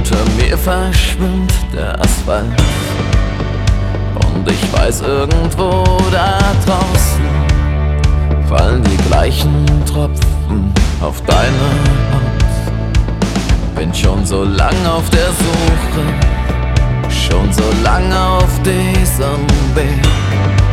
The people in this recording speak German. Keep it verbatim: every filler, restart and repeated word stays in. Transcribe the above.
Unter mir verschwimmt der Asphalt und ich weiß, irgendwo da draußen fallen die gleichen Tropfen auf deine Haut. Bin schon so lang auf der Suche, schon so lange auf diesem Weg.